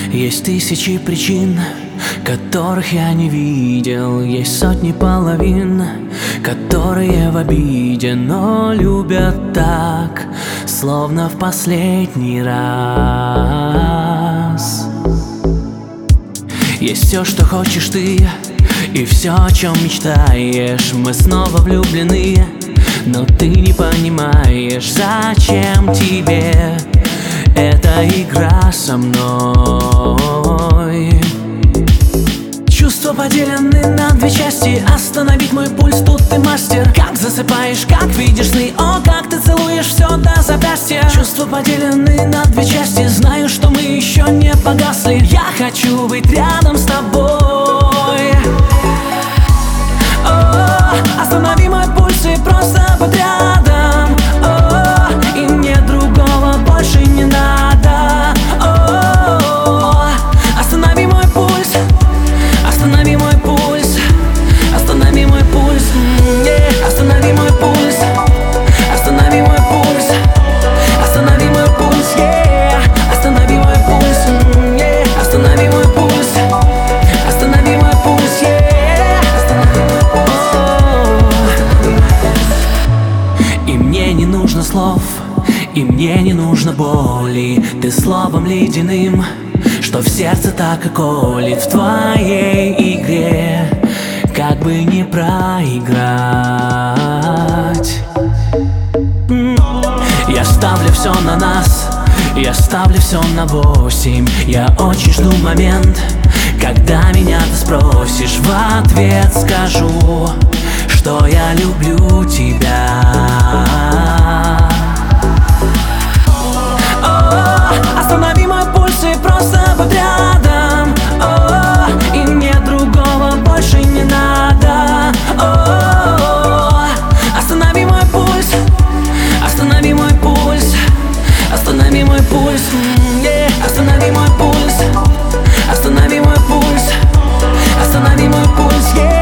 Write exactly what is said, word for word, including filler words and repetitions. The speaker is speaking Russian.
Есть тысячи причин, которых я не видел. Есть сотни половин, которые в обиде, но любят так, словно в последний раз. Есть все, что хочешь ты, и все, о чем мечтаешь. Мы снова влюблены, но ты не понимаешь, зачем тебе эта игра со мной. Чувства поделены на две части. Остановить мой пульс, тут ты мастер. Как засыпаешь, как видишь сны, о, как ты целуешь все до запястья. Чувства поделены на две части. Знаю, что мы еще не погасли. Я хочу быть рядом с тобой. О, останови мой пульс и просто будь рядом. О, и мне другого больше не надо. О, останови мой пульс. Останови мой пульс. Останови мой пульс. Yeah. Останови мой пульс. Останови мой пульс. Останови мой пульс. Yeah. Останови мой пульс. Yeah. Останови мой пульс. Останови мой пульс. Yeah. Останови мой пульс. И мне не нужно слов, и мне не нужно боли. Ты словом ледяным, что в сердце так и колет. В твоей игре как бы не проиграть. Я ставлю все на нас, я ставлю все на восемь. Я очень жду момент, когда меня ты спросишь. В ответ скажу, что я люблю тебя. О, останови мой пульс и просто будь рядом. О, и мне другого больше не надо. О, останови мой пульс. Останови мой пульс. Останови мой пульс. Yeah. Останови мой пульс. Останови мой пульс. Останови мой пульс. Yeah.